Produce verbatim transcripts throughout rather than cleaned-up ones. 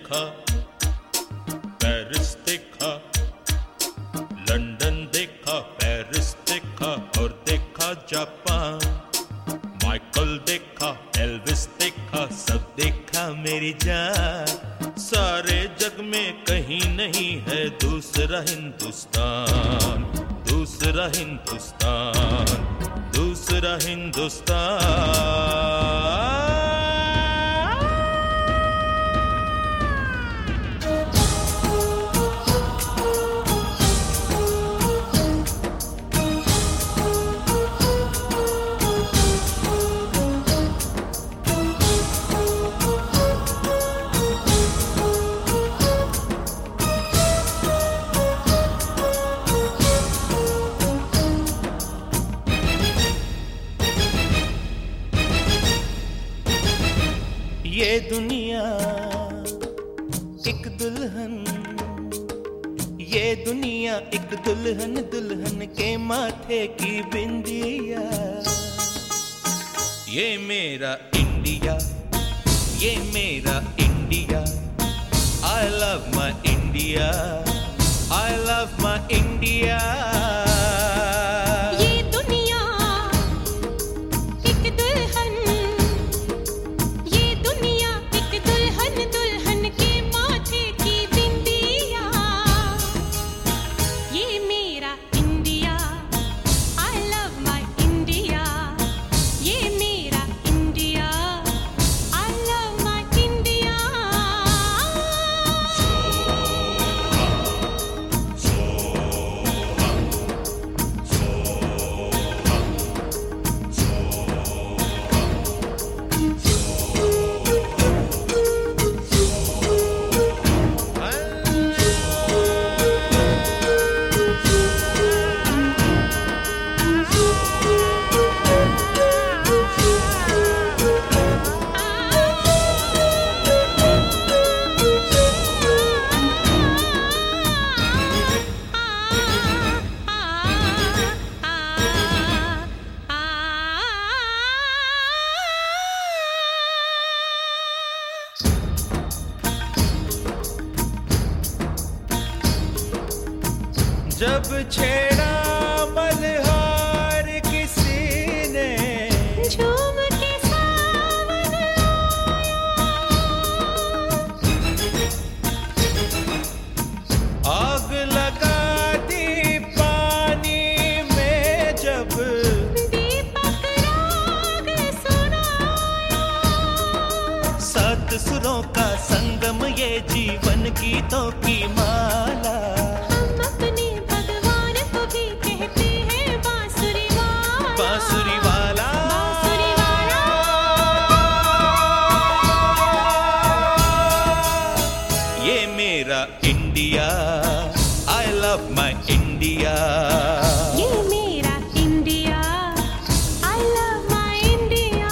देखा, पेरिस देखा, लंदन देखा, पेरिस देखा और देखा जापान। माइकल देखा, एल्विस देखा, सब देखा मेरी जान। सारे जग में कहीं नहीं है दूसरा हिंदुस्तान, दूसरा हिंदुस्तान, दूसरा हिंदुस्तान। ये दुनिया एक दुल्हन, ये दुनिया एक दुल्हन, दुल्हन के माथे की बिंदिया। ये मेरा इंडिया, ये मेरा India. I love my India, I love my India। जब छेड़ा मल्हार किसी ने, झूम के सावन आग लगा दी पानी में, जब दीपक राग सुनाया। सात सुरों का संगम, ये जीवन गीतों की माला। बांसुरी वाला, बांसुरी वाला। ये मेरा India, I love my India। ये मेरा India, I love my India।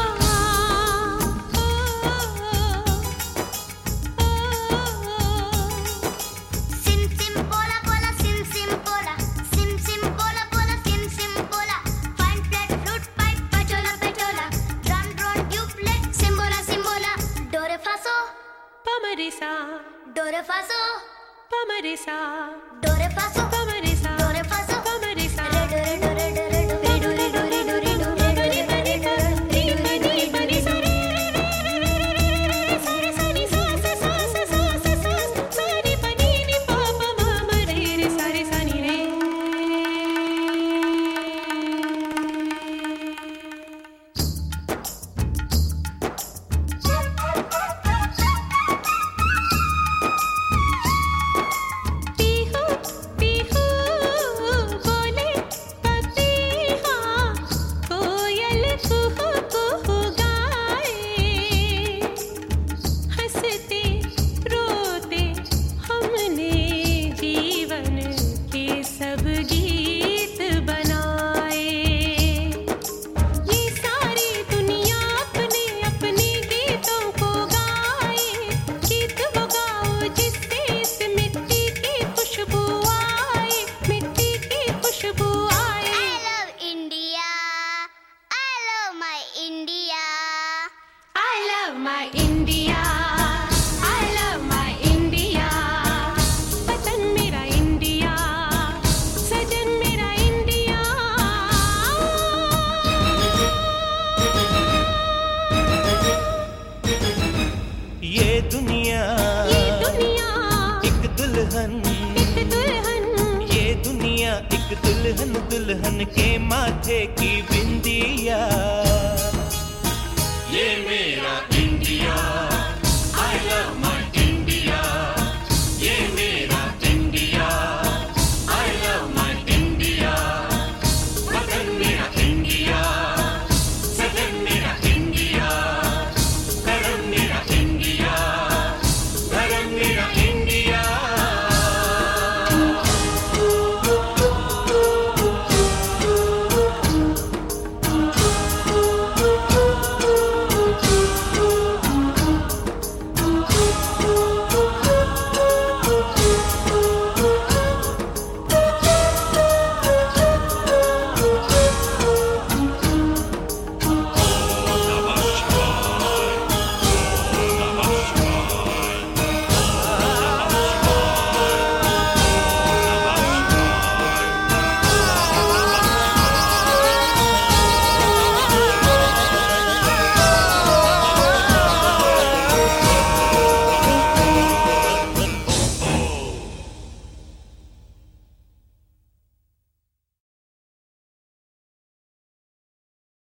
सिम सिम बोला बोला, सिम सिम बोला, सिम सिम बोला बोला, सिम सिम बोला। फाइन फ्लैट फ्लूट पाइप पटोला पटोला, ड्रम ड्रोन ट्यूबलेट सिम्बोला सिम्बोला। डोरे फासो पमरिसा, डोरे फासो पमरिसा, डोरे फासो पमरिसा, डोरे फासो पमरिसा। रे डोरे डोरे डोरे डोरे डोरे डोरे डोरे डोरे डोरे डोरे डोरे डोरे पनिसा। रे सारे सानी सा सा सा सा सा सा सानी पनी नी पापा मामा रे रे सारे सानी रे। पी दुल्हन के माथे की बिंदिया। ये मेरा इंडिया, I love my